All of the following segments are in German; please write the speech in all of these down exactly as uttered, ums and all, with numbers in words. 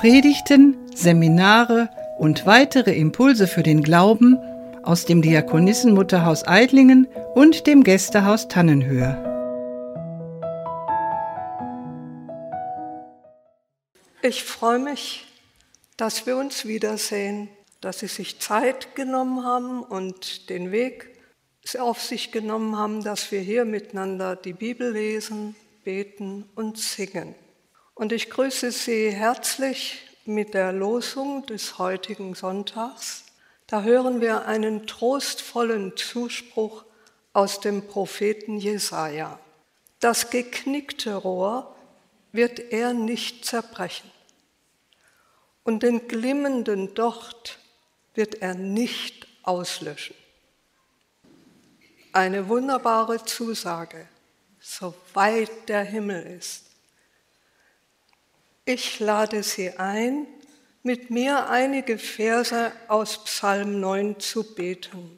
Predigten, Seminare und weitere Impulse für den Glauben aus dem Diakonissenmutterhaus Eidlingen und dem Gästehaus Tannenhöhe. Ich freue mich, dass wir uns wiedersehen, dass Sie sich Zeit genommen haben und den Weg auf sich genommen haben, dass wir hier miteinander die Bibel lesen, beten und singen. Und ich grüße Sie herzlich mit der Losung des heutigen Sonntags. Da hören wir einen trostvollen Zuspruch aus dem Propheten Jesaja. Das geknickte Rohr wird er nicht zerbrechen und den glimmenden Docht wird er nicht auslöschen. Eine wunderbare Zusage, soweit der Himmel ist. Ich lade Sie ein, mit mir einige Verse aus Psalm neun zu beten.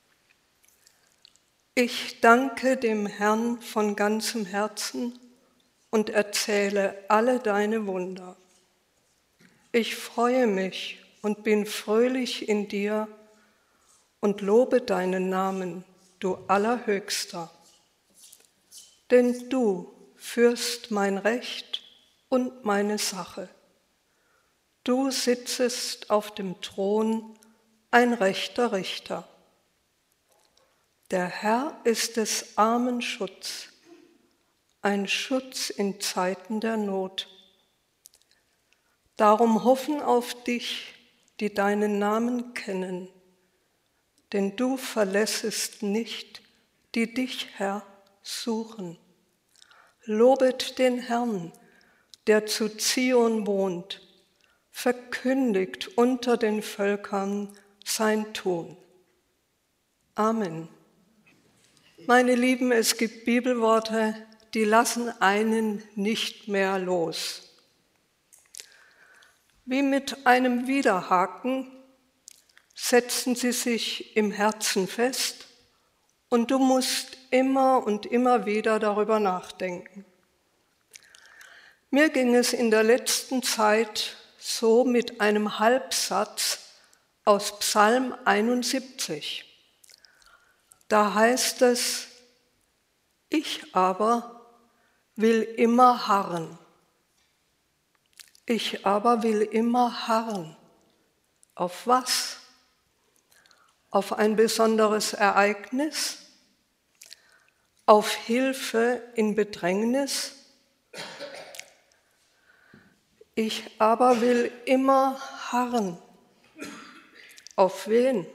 Ich danke dem Herrn von ganzem Herzen und erzähle alle deine Wunder. Ich freue mich und bin fröhlich in dir und lobe deinen Namen, du Allerhöchster. Denn du führst mein Recht und meine Sache. Du sitzest auf dem Thron, ein rechter Richter. Der Herr ist des Armen Schutz, ein Schutz in Zeiten der Not. Darum hoffen auf dich, die deinen Namen kennen, denn du verlässest nicht, die dich, Herr, suchen. Lobet den Herrn, der zu Zion wohnt, verkündigt unter den Völkern sein Tun. Amen. Meine Lieben, es gibt Bibelworte, die lassen einen nicht mehr los. Wie mit einem Widerhaken setzen sie sich im Herzen fest und du musst immer und immer wieder darüber nachdenken. Mir ging es in der letzten Zeit so mit einem Halbsatz aus Psalm einundsiebzig. Da heißt es, ich aber will immer harren. Ich aber will immer harren. Auf was? Auf ein besonderes Ereignis? Auf Hilfe in Bedrängnis? Ich aber will immer harren. Auf wen?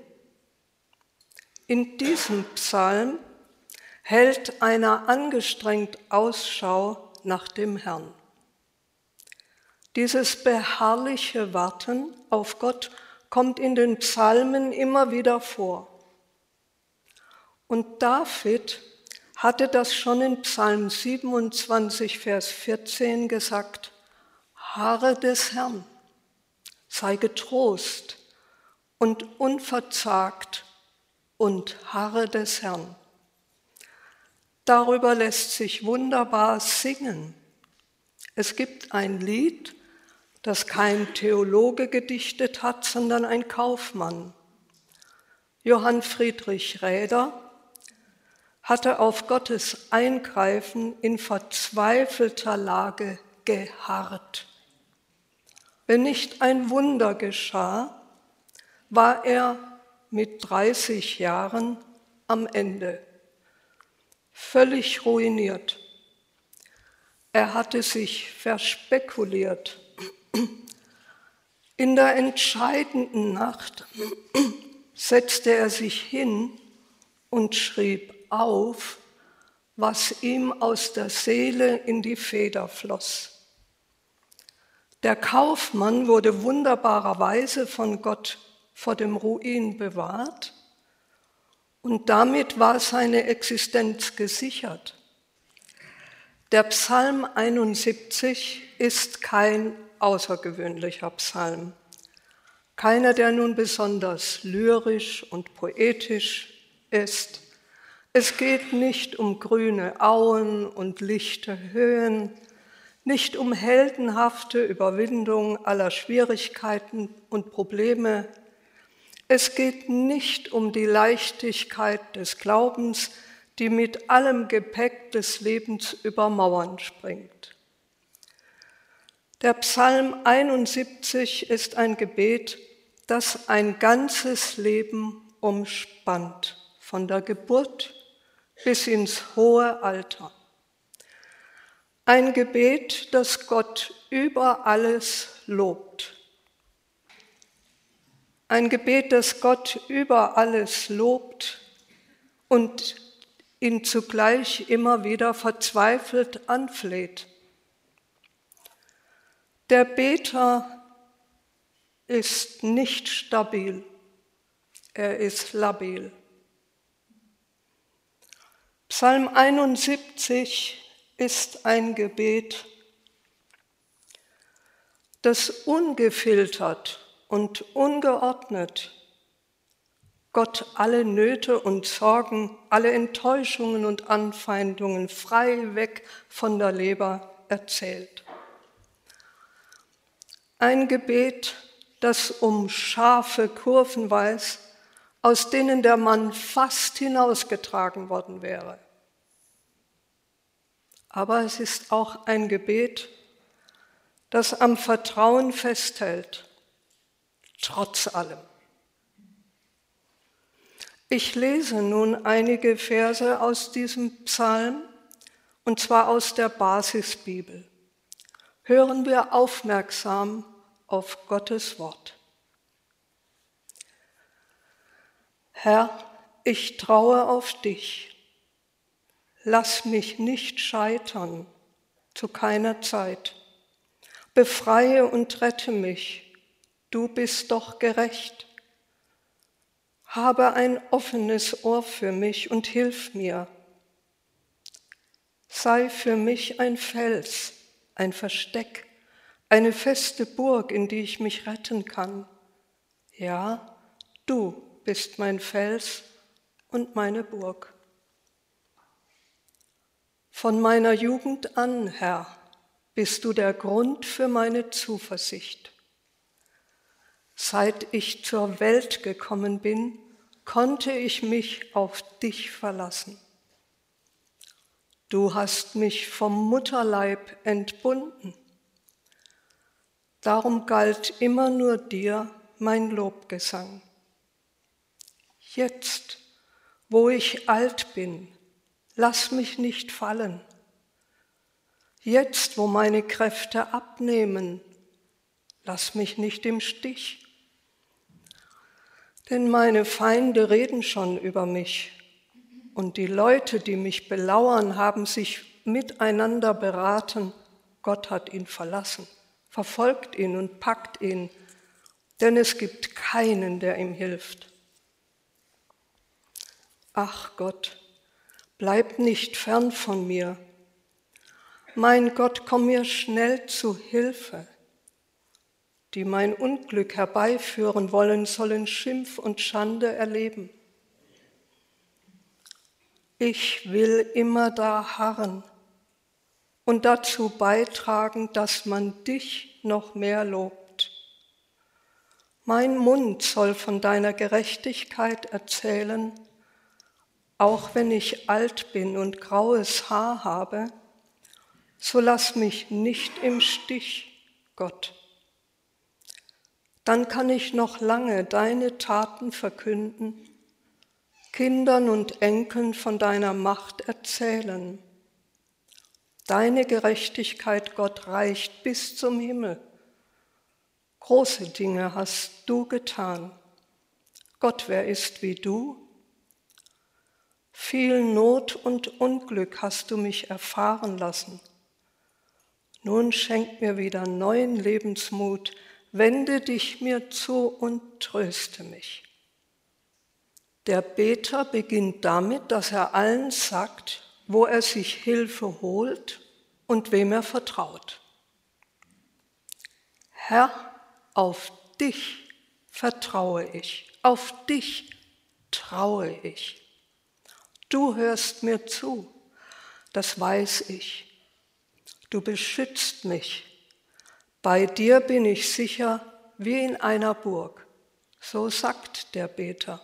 In diesem Psalm hält einer angestrengt Ausschau nach dem Herrn. Dieses beharrliche Warten auf Gott kommt in den Psalmen immer wieder vor. Und David hatte das schon in Psalm siebenundzwanzig, Vers vierzehn gesagt, harre des Herrn, sei getrost und unverzagt und harre des Herrn. Darüber lässt sich wunderbar singen. Es gibt ein Lied, das kein Theologe gedichtet hat, sondern ein Kaufmann. Johann Friedrich Räder hatte auf Gottes Eingreifen in verzweifelter Lage geharrt. Wenn nicht ein Wunder geschah, war er mit dreißig Jahren am Ende, völlig ruiniert. Er hatte sich verspekuliert. In der entscheidenden Nacht setzte er sich hin und schrieb auf, was ihm aus der Seele in die Feder floss. Der Kaufmann wurde wunderbarerweise von Gott vor dem Ruin bewahrt und damit war seine Existenz gesichert. Der Psalm einundsiebzig ist kein außergewöhnlicher Psalm, keiner, der nun besonders lyrisch und poetisch ist. Es geht nicht um grüne Auen und lichte Höhen, nicht um heldenhafte Überwindung aller Schwierigkeiten und Probleme. Es geht nicht um die Leichtigkeit des Glaubens, die mit allem Gepäck des Lebens über Mauern springt. Der Psalm einundsiebzig ist ein Gebet, das ein ganzes Leben umspannt, von der Geburt bis ins hohe Alter. Ein Gebet, das Gott über alles lobt. Ein Gebet, das Gott über alles lobt und ihn zugleich immer wieder verzweifelt anfleht. Der Beter ist nicht stabil, er ist labil. Psalm einundsiebzig ist ein Gebet, das ungefiltert und ungeordnet Gott alle Nöte und Sorgen, alle Enttäuschungen und Anfeindungen frei weg von der Leber erzählt. Ein Gebet, das um scharfe Kurven weiß, aus denen der Mann fast hinausgetragen worden wäre. Aber es ist auch ein Gebet, das am Vertrauen festhält, trotz allem. Ich lese nun einige Verse aus diesem Psalm, und zwar aus der Basisbibel. Hören wir aufmerksam auf Gottes Wort. Herr, ich traue auf dich. Lass mich nicht scheitern, zu keiner Zeit. Befreie und rette mich, du bist doch gerecht. Habe ein offenes Ohr für mich und hilf mir. Sei für mich ein Fels, ein Versteck, eine feste Burg, in die ich mich retten kann. Ja, du bist mein Fels und meine Burg. Von meiner Jugend an, Herr, bist du der Grund für meine Zuversicht. Seit ich zur Welt gekommen bin, konnte ich mich auf dich verlassen. Du hast mich vom Mutterleib entbunden. Darum galt immer nur dir mein Lobgesang. Jetzt, wo ich alt bin, lass mich nicht fallen. Jetzt, wo meine Kräfte abnehmen, lass mich nicht im Stich. Denn meine Feinde reden schon über mich und die Leute, die mich belauern, haben sich miteinander beraten, Gott hat ihn verlassen, verfolgt ihn und packt ihn, denn es gibt keinen, der ihm hilft. Ach Gott, bleib nicht fern von mir. Mein Gott, komm mir schnell zu Hilfe. Die mein Unglück herbeiführen wollen, sollen Schimpf und Schande erleben. Ich will immer da harren und dazu beitragen, dass man dich noch mehr lobt. Mein Mund soll von deiner Gerechtigkeit erzählen, auch wenn ich alt bin und graues Haar habe, so lass mich nicht im Stich, Gott. Dann kann ich noch lange deine Taten verkünden, Kindern und Enkeln von deiner Macht erzählen. Deine Gerechtigkeit, Gott, reicht bis zum Himmel. Große Dinge hast du getan. Gott, wer ist wie du? Viel Not und Unglück hast du mich erfahren lassen. Nun schenk mir wieder neuen Lebensmut, wende dich mir zu und tröste mich. Der Beter beginnt damit, dass er allen sagt, wo er sich Hilfe holt und wem er vertraut. Herr, auf dich vertraue ich, auf dich traue ich. Du hörst mir zu, das weiß ich. Du beschützt mich. Bei dir bin ich sicher wie in einer Burg. So sagt der Beter.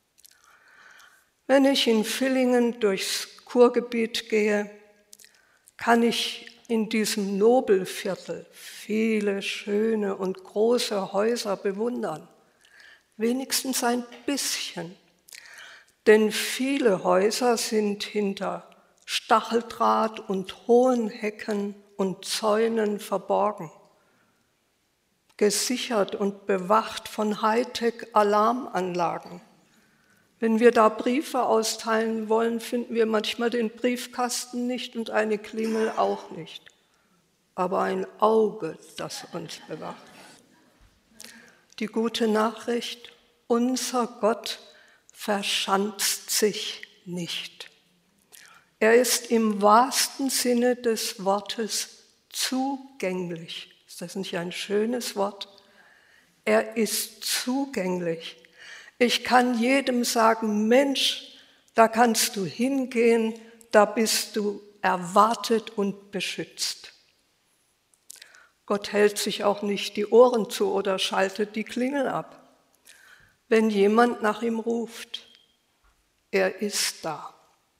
Wenn ich in Villingen durchs Kurgebiet gehe, kann ich in diesem Nobelviertel viele schöne und große Häuser bewundern. Wenigstens ein bisschen. Denn viele Häuser sind hinter Stacheldraht und hohen Hecken und Zäunen verborgen, gesichert und bewacht von Hightech-Alarmanlagen. Wenn wir da Briefe austeilen wollen, finden wir manchmal den Briefkasten nicht und eine Klingel auch nicht. Aber ein Auge, das uns bewacht. Die gute Nachricht, unser Gott verschanzt sich nicht. Er ist im wahrsten Sinne des Wortes zugänglich. Ist das nicht ein schönes Wort? Er ist zugänglich. Ich kann jedem sagen, Mensch, da kannst du hingehen, da bist du erwartet und beschützt. Gott hält sich auch nicht die Ohren zu oder schaltet die Klingel ab. Wenn jemand nach ihm ruft, er ist da.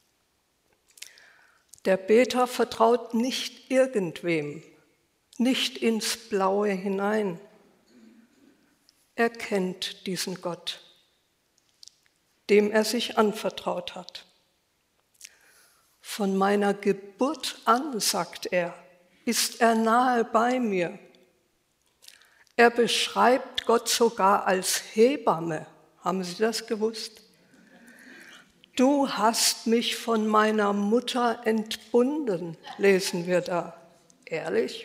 Der Beter vertraut nicht irgendwem, nicht ins Blaue hinein. Er kennt diesen Gott, dem er sich anvertraut hat. Von meiner Geburt an, sagt er, ist er nahe bei mir. Er beschreibt Gott sogar als Hebamme. Haben Sie das gewusst? Du hast mich von meiner Mutter entbunden, lesen wir da. Ehrlich?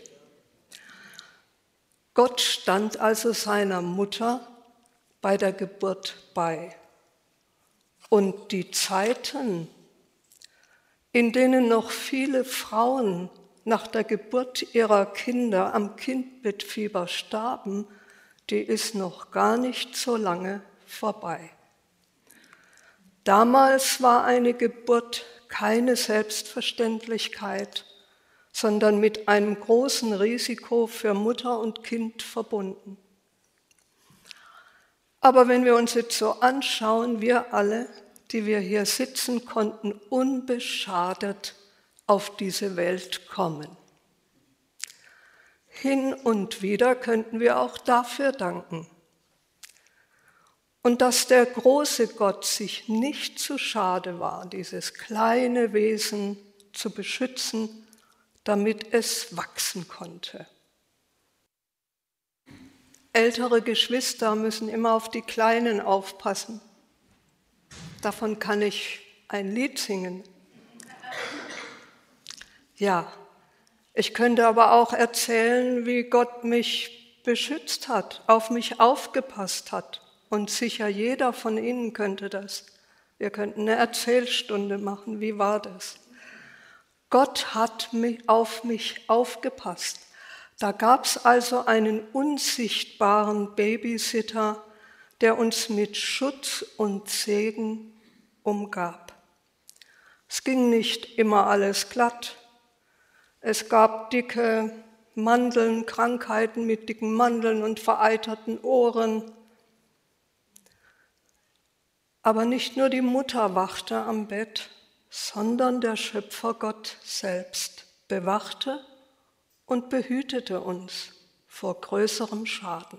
Gott stand also seiner Mutter bei der Geburt bei. Und die Zeiten, in denen noch viele Frauen nach der Geburt ihrer Kinder am Kindbettfieber starben, die ist noch gar nicht so lange vorbei. Damals war eine Geburt keine Selbstverständlichkeit, sondern mit einem großen Risiko für Mutter und Kind verbunden. Aber wenn wir uns jetzt so anschauen, wir alle, die wir hier sitzen, konnten unbeschadet auf diese Welt kommen. Hin und wieder könnten wir auch dafür danken. Und dass der große Gott sich nicht zu schade war, dieses kleine Wesen zu beschützen, damit es wachsen konnte. Ältere Geschwister müssen immer auf die Kleinen aufpassen. Davon kann ich ein Lied singen. Ja, ich könnte aber auch erzählen, wie Gott mich beschützt hat, auf mich aufgepasst hat. Und sicher jeder von Ihnen könnte das. Wir könnten eine Erzählstunde machen. Wie war das? Gott hat mich, auf mich aufgepasst. Da gab es also einen unsichtbaren Babysitter, der uns mit Schutz und Segen umgab. Es ging nicht immer alles glatt. Es gab dicke Mandeln, Krankheiten mit dicken Mandeln und vereiterten Ohren. Aber nicht nur die Mutter wachte am Bett, sondern der Schöpfergott selbst bewachte und behütete uns vor größerem Schaden.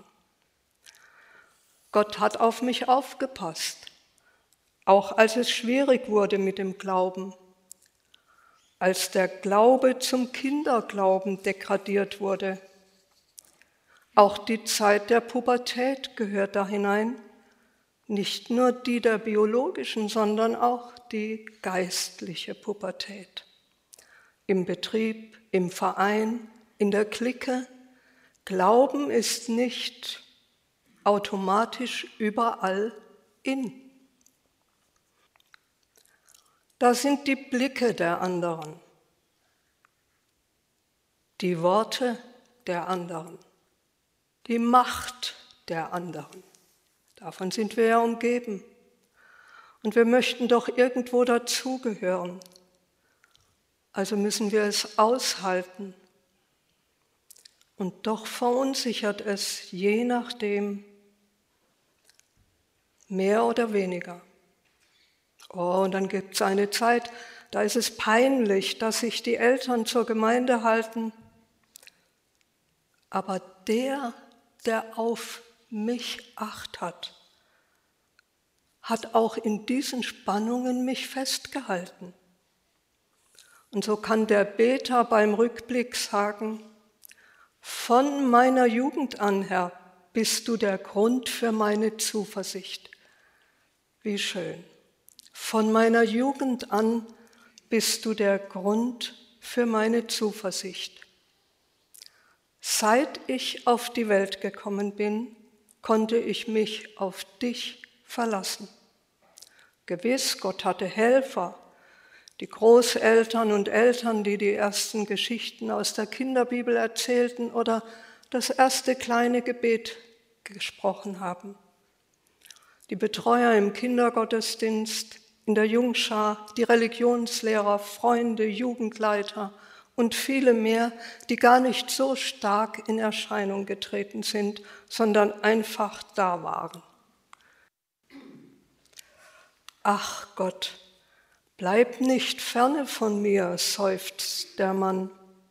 Gott hat auf mich aufgepasst, auch als es schwierig wurde mit dem Glauben, als der Glaube zum Kinderglauben degradiert wurde. Auch die Zeit der Pubertät gehört da hinein. Nicht nur die der biologischen, sondern auch die geistliche Pubertät. Im Betrieb, im Verein, in der Clique. Glauben ist nicht automatisch überall in. Da sind die Blicke der anderen, die Worte der anderen, die Macht der anderen. Davon sind wir ja umgeben. Und wir möchten doch irgendwo dazugehören. Also müssen wir es aushalten Und doch verunsichert es je nachdem mehr oder weniger. Oh, und dann gibt es eine Zeit, da ist es peinlich, dass sich die Eltern zur Gemeinde halten. Aber der, der auf mich Acht hat, hat auch in diesen Spannungen mich festgehalten. Und so kann der Beter beim Rückblick sagen, von meiner Jugend an, Herr, bist du der Grund für meine Zuversicht. Wie schön. Von meiner Jugend an bist du der Grund für meine Zuversicht. Seit ich auf die Welt gekommen bin, konnte ich mich auf dich verlassen. Gewiss, Gott hatte Helfer, die Großeltern und Eltern, die die ersten Geschichten aus der Kinderbibel erzählten oder das erste kleine Gebet gesprochen haben. Die Betreuer im Kindergottesdienst, in der Jungschar, die Religionslehrer, Freunde, Jugendleiter und viele mehr, die gar nicht so stark in Erscheinung getreten sind, sondern einfach da waren. Ach Gott, bleib nicht ferne von mir, seufzt der Mann.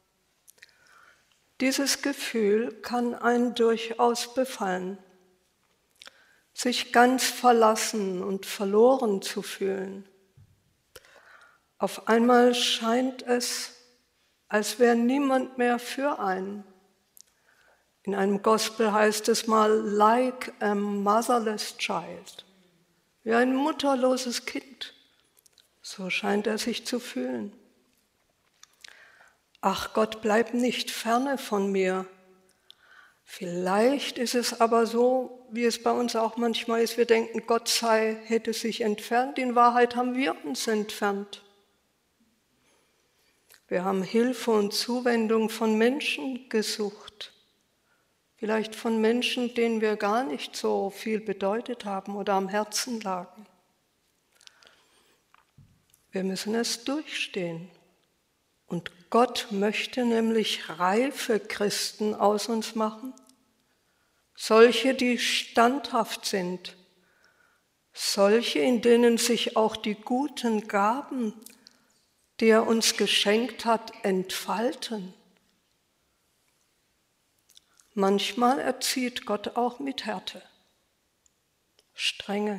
Dieses Gefühl kann einen durchaus befallen, sich ganz verlassen und verloren zu fühlen. Auf einmal scheint es, als wäre niemand mehr für einen. In einem Gospel heißt es mal, like a motherless child, wie ein mutterloses Kind. So scheint er sich zu fühlen. Ach Gott, bleib nicht ferne von mir. Vielleicht ist es aber so, wie es bei uns auch manchmal ist, wir denken, Gott sei, hätte sich entfernt. In Wahrheit haben wir uns entfernt. Wir haben Hilfe und Zuwendung von Menschen gesucht. Vielleicht von Menschen, denen wir gar nicht so viel bedeutet haben oder am Herzen lagen. Wir müssen es durchstehen. Und Gott möchte nämlich reife Christen aus uns machen, solche, die standhaft sind, solche, in denen sich auch die guten Gaben, die er uns geschenkt hat, entfalten. Manchmal erzieht Gott auch mit Härte, Strenge.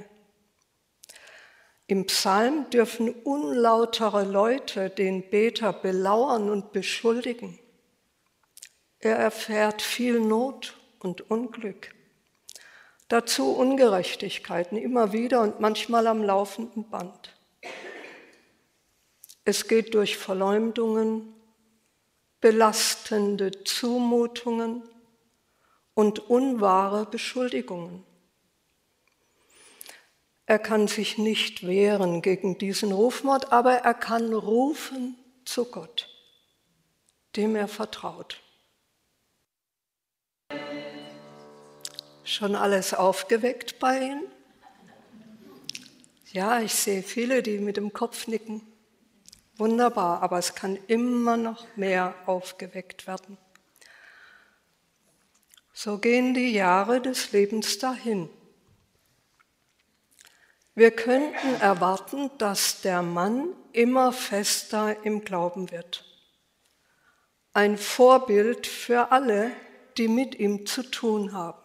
Im Psalm dürfen unlautere Leute den Beter belauern und beschuldigen. Er erfährt viel Not und Unglück. Dazu Ungerechtigkeiten immer wieder und manchmal am laufenden Band. Es geht durch Verleumdungen, belastende Zumutungen und unwahre Beschuldigungen. Er kann sich nicht wehren gegen diesen Rufmord, aber er kann rufen zu Gott, dem er vertraut. Schon alles aufgeweckt bei Ihnen? Ja, ich sehe viele, die mit dem Kopf nicken. Wunderbar, aber es kann immer noch mehr aufgeweckt werden. So gehen die Jahre des Lebens dahin. Wir könnten erwarten, dass der Mann immer fester im Glauben wird. Ein Vorbild für alle, die mit ihm zu tun haben.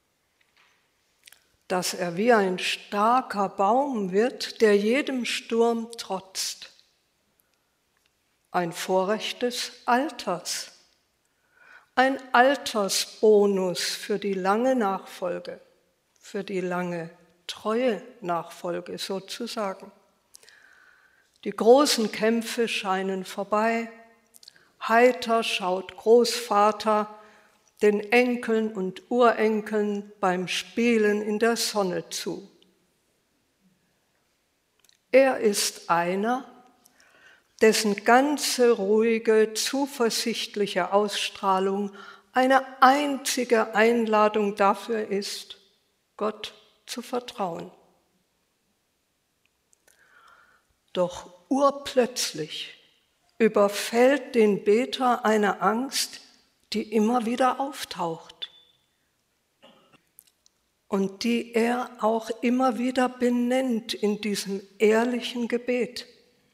Dass er wie ein starker Baum wird, der jedem Sturm trotzt. Ein Vorrecht des Alters. Ein Altersbonus für die lange Nachfolge, für die lange treue Nachfolge sozusagen. Die großen Kämpfe scheinen vorbei. Heiter schaut Großvater den Enkeln und Urenkeln beim Spielen in der Sonne zu. Er ist einer, dessen ganze ruhige, zuversichtliche Ausstrahlung eine einzige Einladung dafür ist, Gott zu vertrauen. Doch urplötzlich überfällt den Beter eine Angst, die immer wieder auftaucht und die er auch immer wieder benennt in diesem ehrlichen Gebet.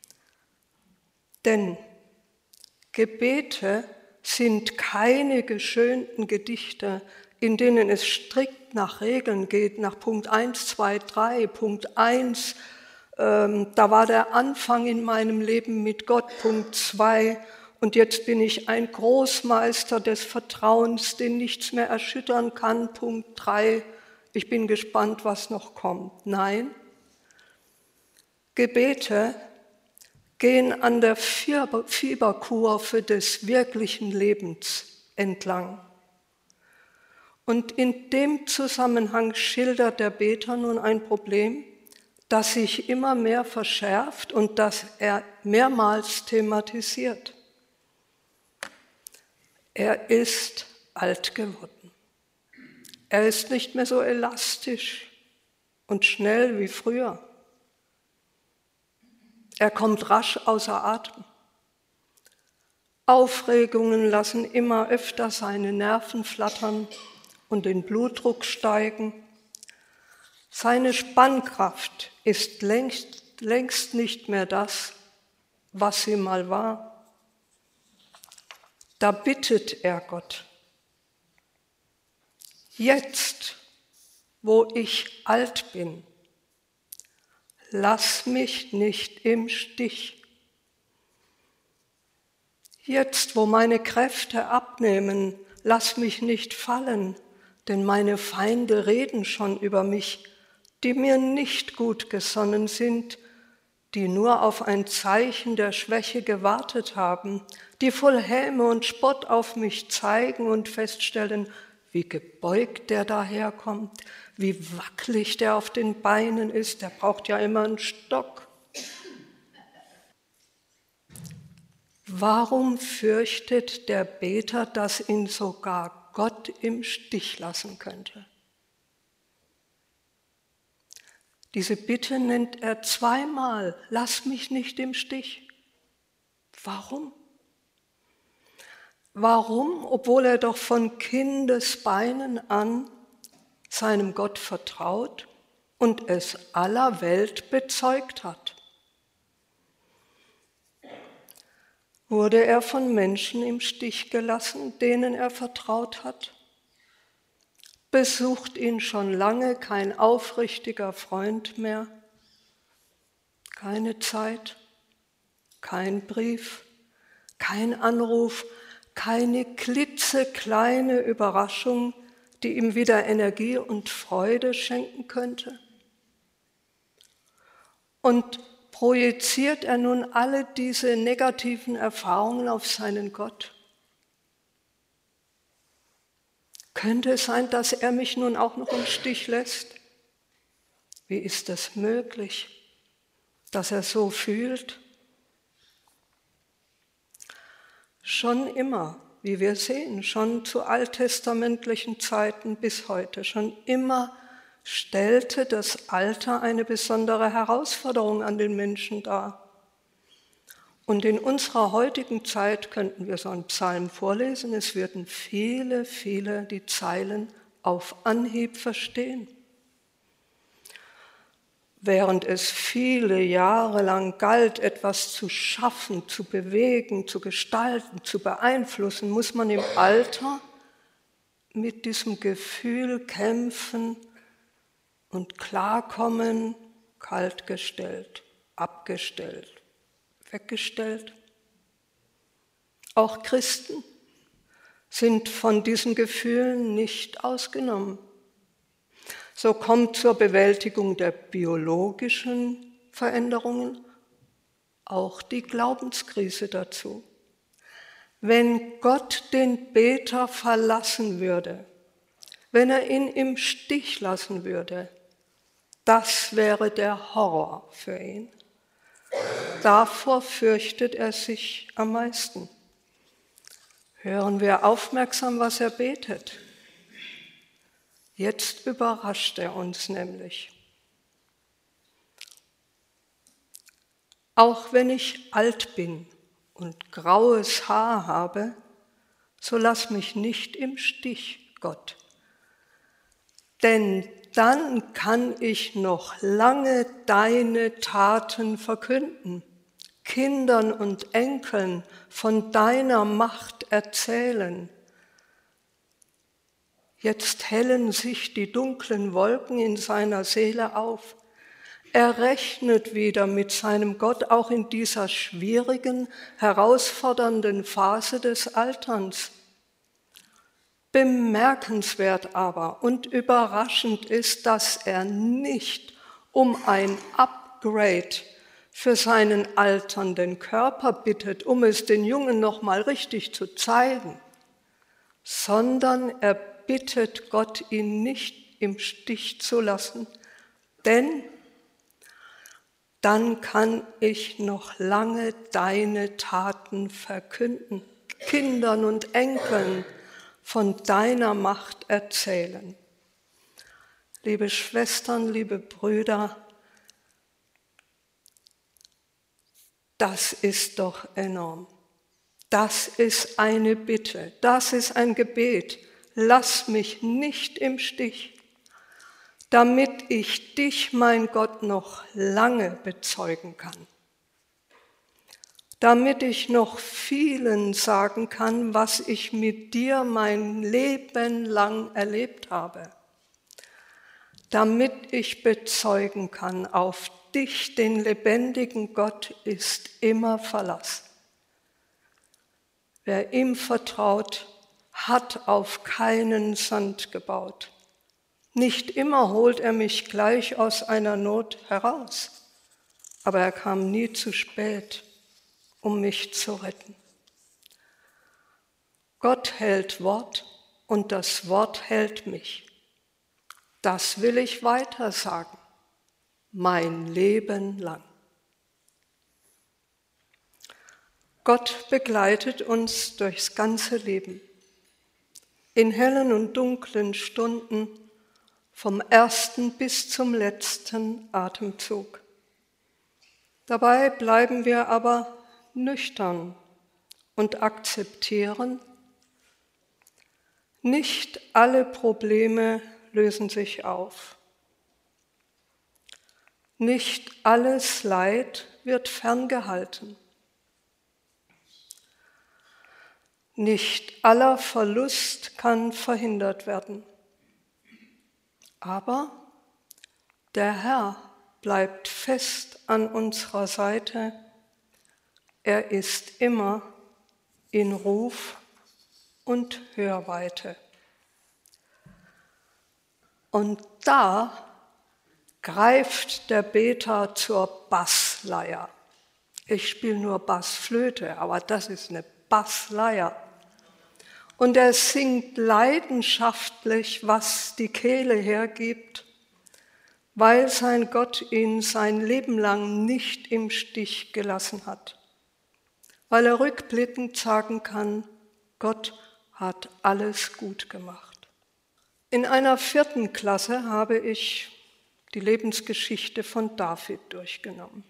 Denn Gebete sind keine geschönten Gedichte, in denen es strikt nach Regeln geht, nach Punkt eins, zwei, drei, Punkt eins, ähm, da war der Anfang in meinem Leben mit Gott, Punkt zwei, und jetzt bin ich ein Großmeister des Vertrauens, den nichts mehr erschüttern kann, Punkt drei, ich bin gespannt, was noch kommt. Nein, Gebete gehen an der Fieberkurve des wirklichen Lebens entlang. Und in dem Zusammenhang schildert der Beter nun ein Problem, das sich immer mehr verschärft und das er mehrmals thematisiert. Er ist alt geworden. Er ist nicht mehr so elastisch und schnell wie früher. Er kommt rasch außer Atem. Aufregungen lassen immer öfter seine Nerven flattern und den Blutdruck steigen. Seine Spannkraft ist längst, längst nicht mehr das, was sie mal war. Da bittet er Gott: Jetzt, wo ich alt bin, lass mich nicht im Stich. Jetzt, wo meine Kräfte abnehmen, lass mich nicht fallen, denn meine Feinde reden schon über mich, die mir nicht gut gesonnen sind, die nur auf ein Zeichen der Schwäche gewartet haben, die voll Häme und Spott auf mich zeigen und feststellen, wie gebeugt der daherkommt, wie wackelig der auf den Beinen ist, der braucht ja immer einen Stock. Warum fürchtet der Beter, dass ihn sogar Gott im Stich lassen könnte? Diese Bitte nennt er zweimal: Lass mich nicht im Stich. Warum? Warum, obwohl er doch von Kindesbeinen an seinem Gott vertraut und es aller Welt bezeugt hat? Wurde er von Menschen im Stich gelassen, denen er vertraut hat? Besucht ihn schon lange kein aufrichtiger Freund mehr? Keine Zeit, kein Brief, kein Anruf, keine klitzekleine Überraschung, die ihm wieder Energie und Freude schenken könnte? Und projiziert er nun alle diese negativen Erfahrungen auf seinen Gott? Könnte es sein, dass er mich nun auch noch im Stich lässt? Wie ist es möglich, dass er so fühlt? Schon immer, wie wir sehen, schon zu alttestamentlichen Zeiten bis heute, schon immer stellte das Alter eine besondere Herausforderung an den Menschen dar. Und in unserer heutigen Zeit könnten wir so einen Psalm vorlesen, es würden viele, viele die Zeilen auf Anhieb verstehen. Während es viele Jahre lang galt, etwas zu schaffen, zu bewegen, zu gestalten, zu beeinflussen, muss man im Alter mit diesem Gefühl kämpfen und klarkommen, kaltgestellt, abgestellt, weggestellt. Auch Christen sind von diesen Gefühlen nicht ausgenommen. So kommt zur Bewältigung der biologischen Veränderungen auch die Glaubenskrise dazu. Wenn Gott den Beter verlassen würde, wenn er ihn im Stich lassen würde, das wäre der Horror für ihn. Davor fürchtet er sich am meisten. Hören wir aufmerksam, was er betet. Jetzt überrascht er uns nämlich. Auch wenn ich alt bin und graues Haar habe, So lass mich nicht im Stich, Gott. Denn dann kann ich noch lange deine Taten verkünden, Kindern und Enkeln von deiner Macht erzählen. Jetzt hellen sich die dunklen Wolken in seiner Seele auf. Er rechnet wieder mit seinem Gott auch in dieser schwierigen, herausfordernden Phase des Alterns. Bemerkenswert aber und überraschend ist, dass er nicht um ein Upgrade für seinen alternden Körper bittet, um es den Jungen noch mal richtig zu zeigen, sondern er bittet Gott, ihn nicht im Stich zu lassen, denn dann kann ich noch lange deine Taten verkünden, Kindern und Enkeln von deiner Macht erzählen. Liebe Schwestern, liebe Brüder, das ist doch enorm. Das ist eine Bitte, das ist ein Gebet. Lass mich nicht im Stich, damit ich dich, mein Gott, noch lange bezeugen kann. Damit ich noch vielen sagen kann, was ich mit dir mein Leben lang erlebt habe. Damit ich bezeugen kann, auf dich, den lebendigen Gott, ist immer Verlass. Wer ihm vertraut, hat auf keinen Sand gebaut. Nicht immer holt er mich gleich aus einer Not heraus, aber er kam nie zu spät, um mich zu retten. Gott hält Wort und das Wort hält mich. Das will ich weiter sagen, mein Leben lang. Gott begleitet uns durchs ganze Leben, in hellen und dunklen Stunden, vom ersten bis zum letzten Atemzug. Dabei bleiben wir aber nüchtern und akzeptieren, nicht alle Probleme lösen sich auf. Nicht alles Leid wird ferngehalten. Nicht aller Verlust kann verhindert werden. Aber der Herr bleibt fest an unserer Seite. Er ist immer in Ruf und Hörweite. Und da greift der Beter zur Bassleier. Ich spiele nur Bassflöte, aber das ist eine Bassleier. Und er singt leidenschaftlich, was die Kehle hergibt, weil sein Gott ihn sein Leben lang nicht im Stich gelassen hat. Weil er rückblickend sagen kann, Gott hat alles gut gemacht. In einer vierten Klasse habe ich die Lebensgeschichte von David durchgenommen.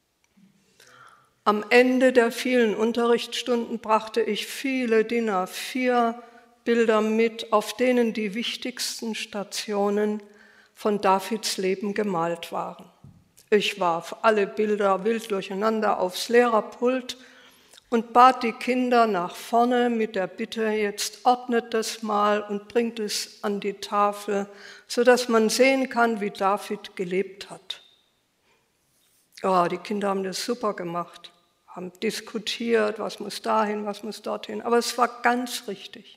Am Ende der vielen Unterrichtsstunden brachte ich viele D I N A vier Bilder mit, auf denen die wichtigsten Stationen von Davids Leben gemalt waren. Ich warf alle Bilder wild durcheinander aufs Lehrerpult und bat die Kinder nach vorne mit der Bitte, jetzt ordnet das mal und bringt es an die Tafel, sodass man sehen kann, wie David gelebt hat. Ja, die Kinder haben das super gemacht, haben diskutiert, was muss dahin, was muss dorthin, aber es war ganz richtig.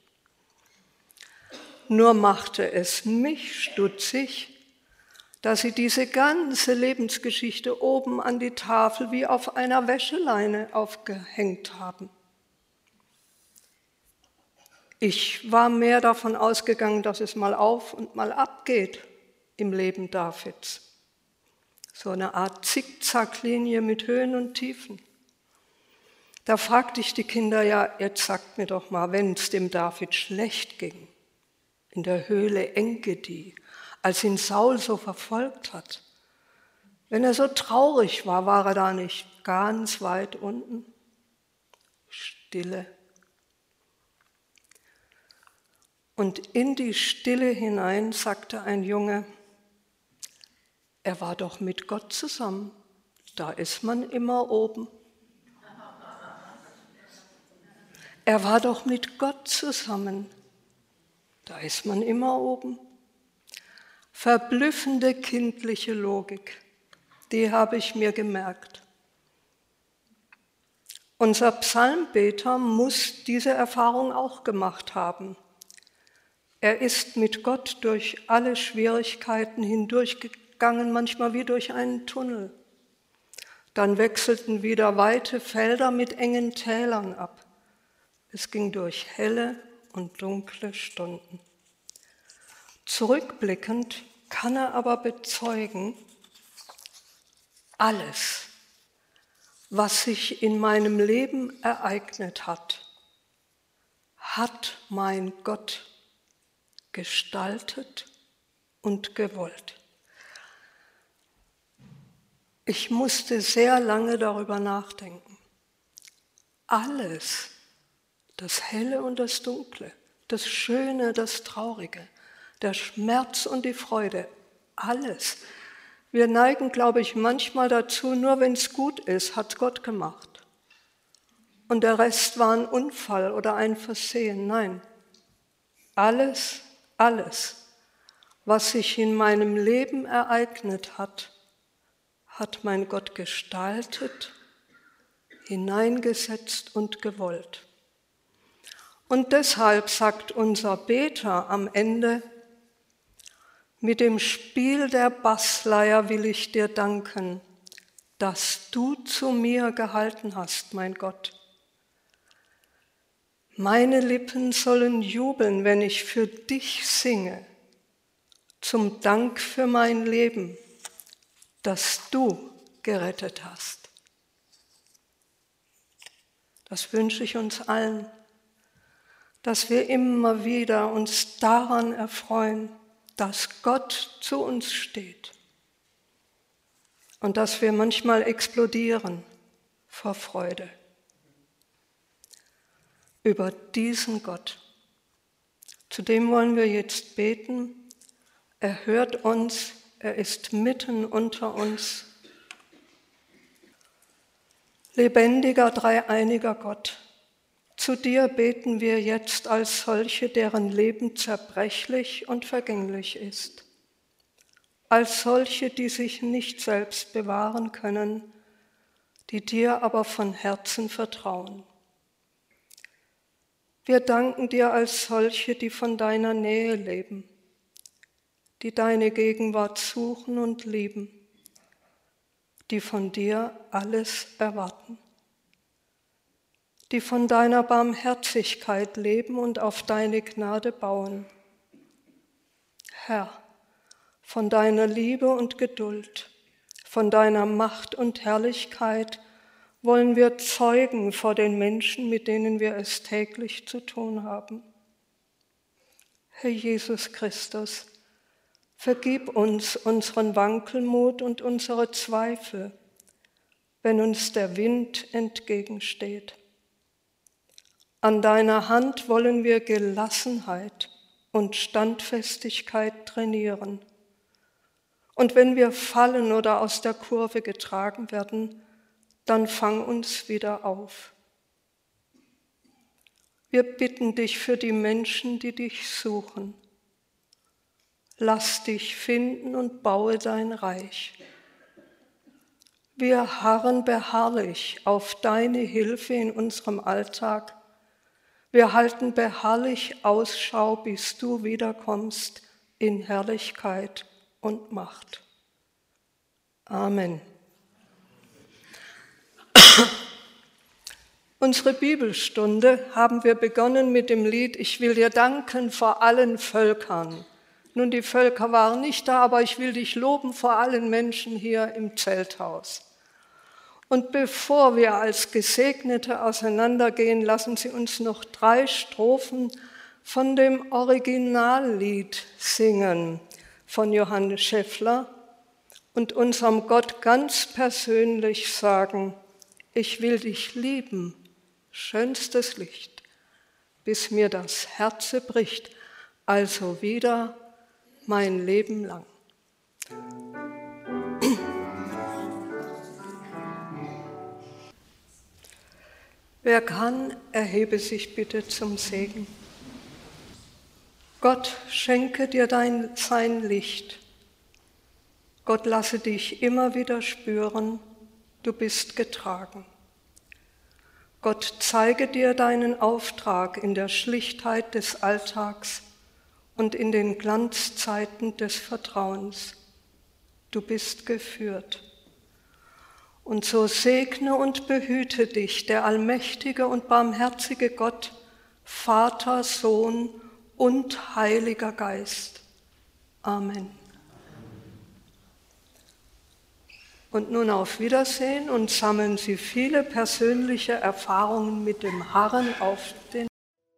Nur machte es mich stutzig, dass sie diese ganze Lebensgeschichte oben an die Tafel wie auf einer Wäscheleine aufgehängt haben. Ich war mehr davon ausgegangen, dass es mal auf und mal ab geht im Leben Davids. So eine Art Zickzacklinie mit Höhen und Tiefen. Da fragte ich die Kinder, ja, jetzt sagt mir doch mal, wenn es dem David schlecht ging, in der Höhle Engedi, als ihn Saul so verfolgt hat, wenn er so traurig war, war er da nicht ganz weit unten? Stille. Und in die Stille hinein sagte ein Junge, er war doch mit Gott zusammen, da ist man immer oben. Er war doch mit Gott zusammen, da ist man immer oben. Verblüffende kindliche Logik, die habe ich mir gemerkt. Unser Psalmbeter muss diese Erfahrung auch gemacht haben. Er ist mit Gott durch alle Schwierigkeiten hindurchgegangen, manchmal wie durch einen Tunnel. Dann wechselten wieder weite Felder mit engen Tälern ab. Es ging durch helle und dunkle Stunden. Zurückblickend kann er aber bezeugen, alles, was sich in meinem Leben ereignet hat, hat mein Gott gestaltet und gewollt. Ich musste sehr lange darüber nachdenken. Alles, das Helle und das Dunkle, das Schöne, das Traurige, der Schmerz und die Freude, alles. Wir neigen, glaube ich, manchmal dazu, nur wenn es gut ist, hat Gott gemacht. Und der Rest war ein Unfall oder ein Versehen. Nein, alles, alles, was sich in meinem Leben ereignet hat, hat mein Gott gestaltet, hineingesetzt und gewollt. Und deshalb sagt unser Beter am Ende, mit dem Spiel der Bassleier will ich dir danken, dass du zu mir gehalten hast, mein Gott. Meine Lippen sollen jubeln, wenn ich für dich singe, zum Dank für mein Leben, das du gerettet hast. Das wünsche ich uns allen, dass wir immer wieder uns daran erfreuen, dass Gott zu uns steht und dass wir manchmal explodieren vor Freude über diesen Gott. Zu dem wollen wir jetzt beten. Er hört uns, er ist mitten unter uns. Lebendiger, dreieiniger Gott, zu dir beten wir jetzt als solche, deren Leben zerbrechlich und vergänglich ist, als solche, die sich nicht selbst bewahren können, die dir aber von Herzen vertrauen. Wir danken dir als solche, die von deiner Nähe leben, die deine Gegenwart suchen und lieben, die von dir alles erwarten, die von deiner Barmherzigkeit leben und auf deine Gnade bauen. Herr, von deiner Liebe und Geduld, von deiner Macht und Herrlichkeit wollen wir zeugen vor den Menschen, mit denen wir es täglich zu tun haben. Herr Jesus Christus, vergib uns unseren Wankelmut und unsere Zweifel, wenn uns der Wind entgegensteht. An deiner Hand wollen wir Gelassenheit und Standfestigkeit trainieren. Und wenn wir fallen oder aus der Kurve getragen werden, dann fang uns wieder auf. Wir bitten dich für die Menschen, die dich suchen. Lass dich finden und baue dein Reich. Wir harren beharrlich auf deine Hilfe in unserem Alltag. Wir halten beharrlich Ausschau, bis du wiederkommst in Herrlichkeit und Macht. Amen. Unsere Bibelstunde haben wir begonnen mit dem Lied Ich will dir danken vor allen Völkern. Nun, die Völker waren nicht da, aber ich will dich loben vor allen Menschen hier im Zelthaus. Und bevor wir als Gesegnete auseinandergehen, lassen Sie uns noch drei Strophen von dem Originallied singen von Johannes Schäffler und unserem Gott ganz persönlich sagen, ich will dich lieben, schönstes Licht, bis mir das Herze bricht. also wieder mein Leben lang. Wer kann, erhebe sich bitte zum Segen. Gott schenke dir dein, sein Licht. Gott lasse dich immer wieder spüren, du bist getragen. Gott zeige dir deinen Auftrag in der Schlichtheit des Alltags und in den Glanzzeiten des Vertrauens. Du bist geführt. Und so segne und behüte dich der allmächtige und barmherzige Gott, Vater, Sohn und Heiliger Geist. Amen. Und nun auf Wiedersehen und sammeln Sie viele persönliche Erfahrungen mit dem Harren auf den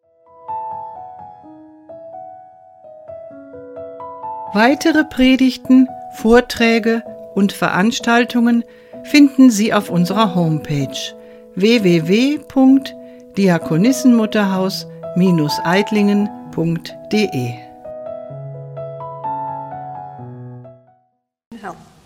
Weitere Predigten, Vorträge und Veranstaltungen finden Sie auf unserer Homepage w w w punkt diakonissenmutterhaus Bindestrich eidlingen punkt de. Herrn.